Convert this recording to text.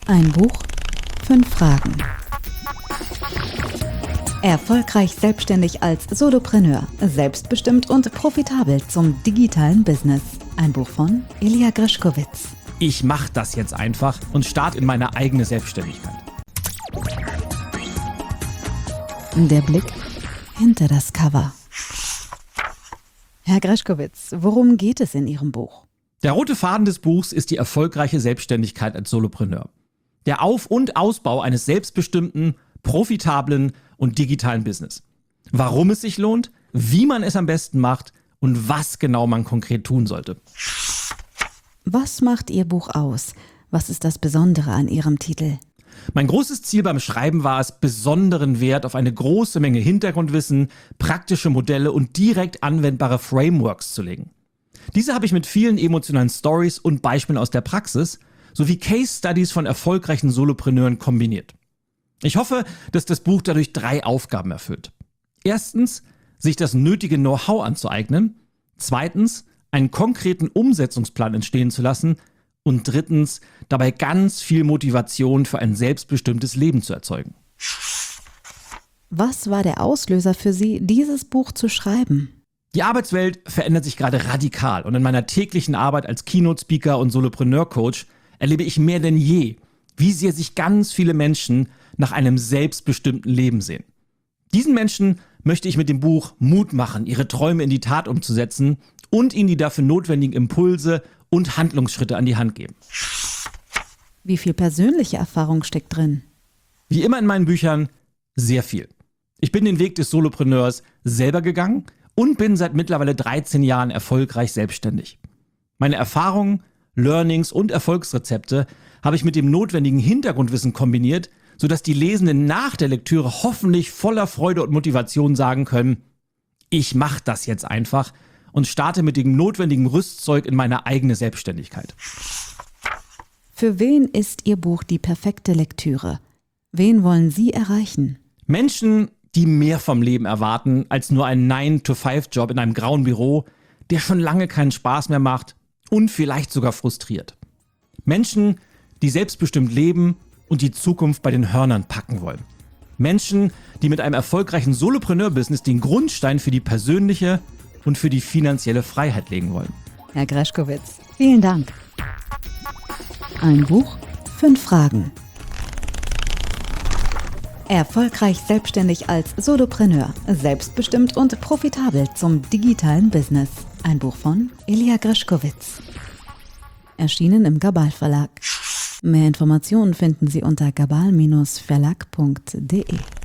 Ein Buch, 5 Fragen. Erfolgreich selbstständig als Solopreneur, selbstbestimmt und profitabel zum digitalen Business. Ein Buch von Ilja Greschkowitz. Ich mache das jetzt einfach und starte in meine eigene Selbstständigkeit. Der Blick hinter das Cover. Herr Greschkowitz, worum geht es in Ihrem Buch? Der rote Faden des Buchs ist die erfolgreiche Selbstständigkeit als Solopreneur. Der Auf- und Ausbau eines selbstbestimmten, profitablen und digitalen Business. Warum es sich lohnt, wie man es am besten macht und was genau man konkret tun sollte. Was macht Ihr Buch aus? Was ist das Besondere an Ihrem Titel? Mein großes Ziel beim Schreiben war es, besonderen Wert auf eine große Menge Hintergrundwissen, praktische Modelle und direkt anwendbare Frameworks zu legen. Diese habe ich mit vielen emotionalen Stories und Beispielen aus der Praxis sowie Case Studies von erfolgreichen Solopreneuren kombiniert. Ich hoffe, dass das Buch dadurch 3 Aufgaben erfüllt. Erstens, sich das nötige Know-how anzueignen. Zweitens, einen konkreten Umsetzungsplan entstehen zu lassen. Und drittens, dabei ganz viel Motivation für ein selbstbestimmtes Leben zu erzeugen. Was war der Auslöser für Sie, dieses Buch zu schreiben? Die Arbeitswelt verändert sich gerade radikal und in meiner täglichen Arbeit als Keynote-Speaker und Solopreneur-Coach erlebe ich mehr denn je, wie sehr sich ganz viele Menschen nach einem selbstbestimmten Leben sehen. Diesen Menschen möchte ich mit dem Buch Mut machen, ihre Träume in die Tat umzusetzen und ihnen die dafür notwendigen Impulse und Handlungsschritte an die Hand geben. Wie viel persönliche Erfahrung steckt drin? Wie immer in meinen Büchern, sehr viel. Ich bin den Weg des Solopreneurs selber gegangen und bin seit mittlerweile 13 Jahren erfolgreich selbstständig. Meine Erfahrungen, Learnings und Erfolgsrezepte habe ich mit dem notwendigen Hintergrundwissen kombiniert, sodass die Lesenden nach der Lektüre hoffentlich voller Freude und Motivation sagen können, ich mache das jetzt einfach und starte mit dem notwendigen Rüstzeug in meine eigene Selbstständigkeit. Für wen ist Ihr Buch die perfekte Lektüre? Wen wollen Sie erreichen? Menschen, die mehr vom Leben erwarten als nur einen 9-to-5-Job in einem grauen Büro, der schon lange keinen Spaß mehr macht und vielleicht sogar frustriert. Menschen, die selbstbestimmt leben und die Zukunft bei den Hörnern packen wollen. Menschen, die mit einem erfolgreichen Solopreneur-Business den Grundstein für die persönliche und für die finanzielle Freiheit legen wollen. Herr Greschkowitz, vielen Dank. Ein Buch, 5 Fragen. Erfolgreich selbstständig als Solopreneur, selbstbestimmt und profitabel zum digitalen Business. Ein Buch von Ilja Greschkowitz. Erschienen im Gabal Verlag. Mehr Informationen finden Sie unter gabal-verlag.de.